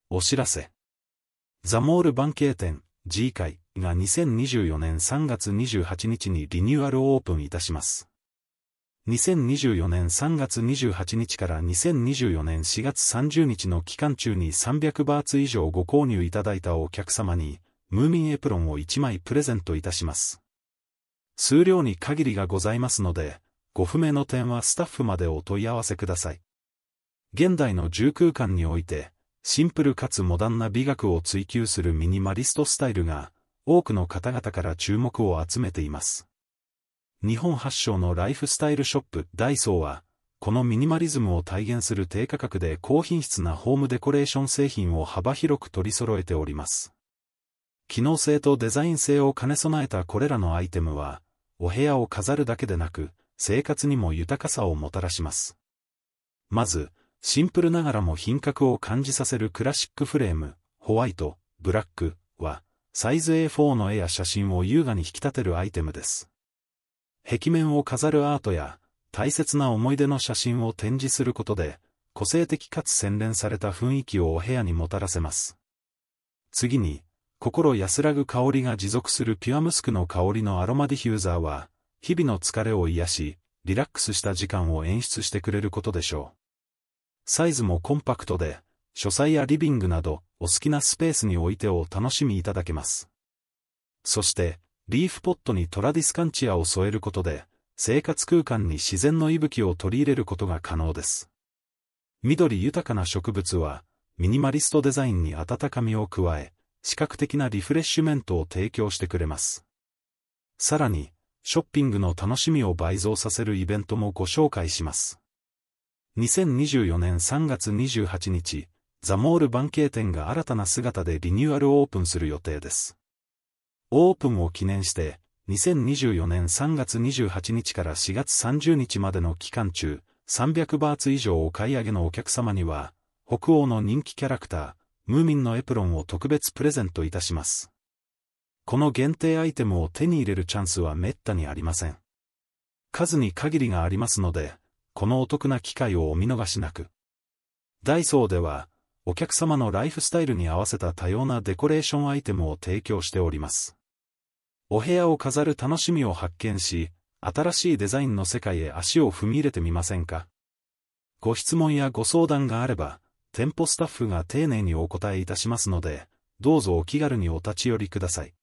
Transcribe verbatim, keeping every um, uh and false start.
お知らせ。ザモールバンケー店 G 階がにせんにじゅうよねんさんがつにじゅうはちにちにリニューアルオープンいたします。にせんにじゅうよねんさんがつにじゅうはちにちからにせんにじゅうよねんしがつさんじゅうにちの期間中にさんびゃくバーツ以上ご購入いただいたお客様に、ムーミンエプロンをいちまいプレゼントいたします。数量に限りがございますので、ご不明の点はスタッフまでお問い合わせください。現代の住空間において、シンプルかつモダンな美学を追求するミニマリストスタイルが、多くの方々から注目を集めています。日本発祥のライフスタイルショップダイソーは、このミニマリズムを体現する低価格で高品質なホームデコレーション製品を幅広く取り揃えております。機能性とデザイン性を兼ね備えたこれらのアイテムは、お部屋を飾るだけでなく、生活にも豊かさをもたらします。まず、シンプルながらも品格を感じさせるクラシックフレーム、ホワイト、ブラックは、サイズ エーフォー の絵や写真を優雅に引き立てるアイテムです。壁面を飾るアートや、大切な思い出の写真を展示することで、個性的かつ洗練された雰囲気をお部屋にもたらせます。次に、心安らぐ香りが持続するピュアムスクの香りのアロマディフューザーは、日々の疲れを癒し、リラックスした時間を演出してくれることでしょう。サイズもコンパクトで、書斎やリビングなど、お好きなスペースに置いてお楽しみいただけます。そして、リーフポットにトラディスカンチアを添えることで、生活空間に自然の息吹を取り入れることが可能です。緑豊かな植物は、ミニマリストデザインに温かみを加え、視覚的なリフレッシュメントを提供してくれます。さらに、ショッピングの楽しみを倍増させるイベントもご紹介します。にせんにじゅうよねんさんがつにじゅうはちにち、ザモールバンケー店が新たな姿でリニューアルオープンする予定です。オープンを記念して、にせんにじゅうよねんさんがつにじゅうはちにちからしがつさんじゅうにちまでの期間中、さんびゃくバーツ以上お買い上げのお客様には、北欧の人気キャラクター、ムーミンのエプロンを特別プレゼントいたします。この限定アイテムを手に入れるチャンスは滅多にありません。数に限りがありますので、このお得な機会をお見逃しなく。ダイソーでは、お客様のライフスタイルに合わせた多様なデコレーションアイテムを提供しております。お部屋を飾る楽しみを発見し、新しいデザインの世界へ足を踏み入れてみませんか？ご質問やご相談があれば、店舗スタッフが丁寧にお答えいたしますので、どうぞお気軽にお立ち寄りください。